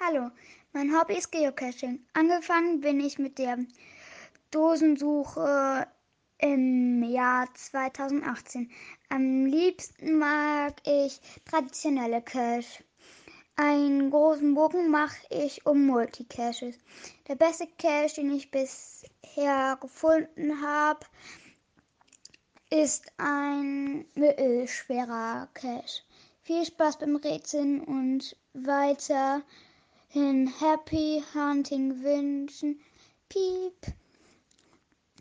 Hallo, mein Hobby ist Geocaching. Angefangen bin ich mit der Dosensuche im Jahr 2018. Am liebsten mag ich traditionelle Cache. Einen großen Bogen mache ich um Multicaches. Der beste Cache, den ich bisher gefunden habe, ist ein mittelschwerer Cache. Viel Spaß beim Rätseln und weiterhin Happy Hunting wünschen. Piep.